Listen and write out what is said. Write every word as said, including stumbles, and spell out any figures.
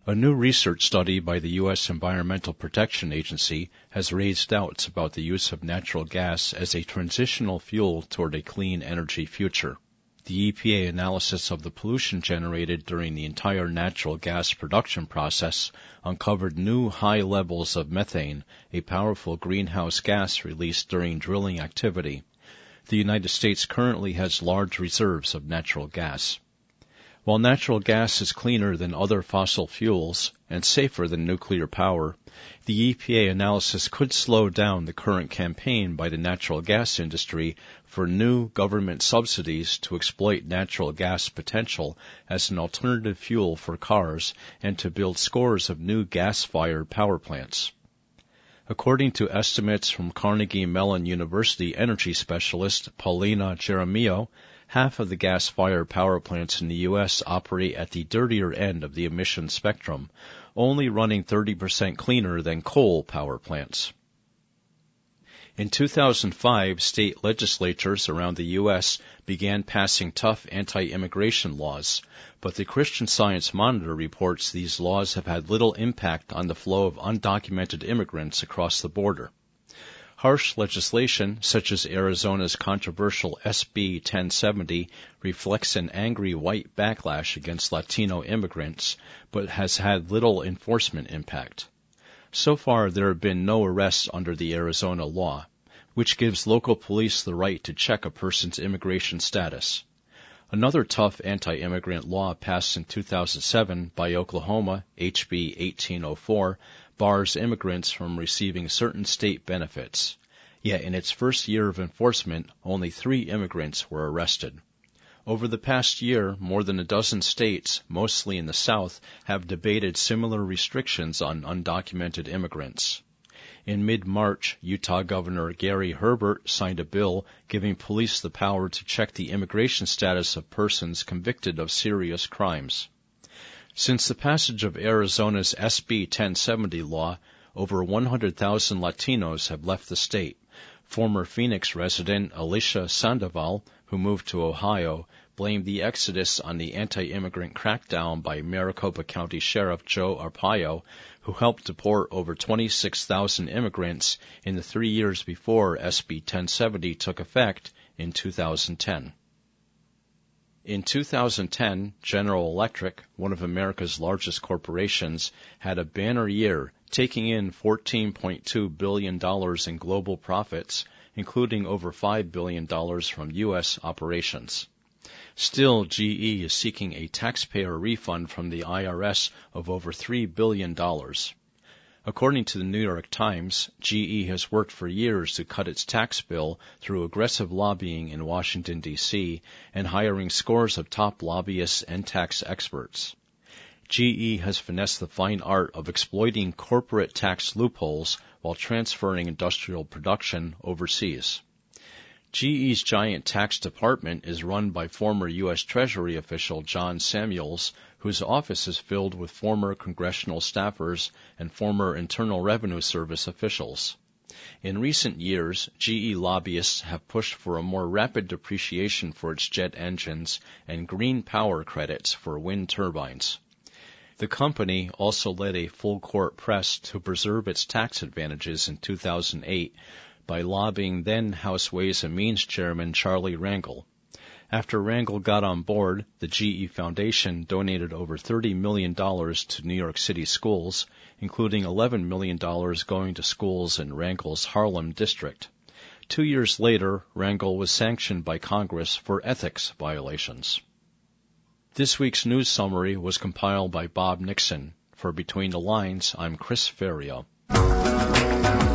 A new research study by the U S Environmental Protection Agency has raised doubts about the use of natural gas as a transitional fuel toward a clean energy future. The E P A analysis of the pollution generated during the entire natural gas production process uncovered new high levels of methane, a powerful greenhouse gas released during drilling activity. The United States currently has large reserves of natural gas. While natural gas is cleaner than other fossil fuels and safer than nuclear power, the E P A analysis could slow down the current campaign by the natural gas industry for new government subsidies to exploit natural gas potential as an alternative fuel for cars and to build scores of new gas-fired power plants. According to estimates from Carnegie Mellon University energy specialist Paulina Jaramillo, half of the gas-fired power plants in the U S operate at the dirtier end of the emission spectrum, only running thirty percent cleaner than coal power plants. In two thousand five, state legislatures around the U S began passing tough anti-immigration laws, but the Christian Science Monitor reports these laws have had little impact on the flow of undocumented immigrants across the border. Harsh legislation, such as Arizona's controversial S B ten seventy, reflects an angry white backlash against Latino immigrants, but has had little enforcement impact. So far, there have been no arrests under the Arizona law, which gives local police the right to check a person's immigration status. Another tough anti-immigrant law passed in two thousand seven by Oklahoma, H B eighteen oh four, bars immigrants from receiving certain state benefits. Yet in its first year of enforcement, only three immigrants were arrested. Over the past year, more than a dozen states, mostly in the South, have debated similar restrictions on undocumented immigrants. In mid-March, Utah Governor Gary Herbert signed a bill giving police the power to check the immigration status of persons convicted of serious crimes. Since the passage of Arizona's S B ten seventy law, over one hundred thousand Latinos have left the state. Former Phoenix resident Alicia Sandoval, who moved to Ohio, blamed the exodus on the anti-immigrant crackdown by Maricopa County Sheriff Joe Arpaio, who helped deport over twenty-six thousand immigrants in the three years before S B ten seventy took effect in two thousand ten. In two thousand ten, General Electric, one of America's largest corporations, had a banner year, taking in fourteen point two billion dollars in global profits, including over five billion dollars from U S operations. Still, G E is seeking a taxpayer refund from the I R S of over three billion dollars. According to the New York Times, G E has worked for years to cut its tax bill through aggressive lobbying in Washington, D C, and hiring scores of top lobbyists and tax experts. G E has finessed the fine art of exploiting corporate tax loopholes while transferring industrial production overseas. G E's giant tax department is run by former U S Treasury official John Samuels, whose office is filled with former congressional staffers and former Internal Revenue Service officials. In recent years, G E lobbyists have pushed for a more rapid depreciation for its jet engines and green power credits for wind turbines. The company also led a full-court press to preserve its tax advantages in two thousand eight by lobbying then House Ways and Means Chairman Charlie Rangel. After Rangel got on board, the G E Foundation donated over thirty million dollars to New York City schools, including eleven million dollars going to schools in Rangel's Harlem district. Two years later, Rangel was sanctioned by Congress for ethics violations. This week's news summary was compiled by Bob Nixon. For Between the Lines, I'm Chris Ferrio.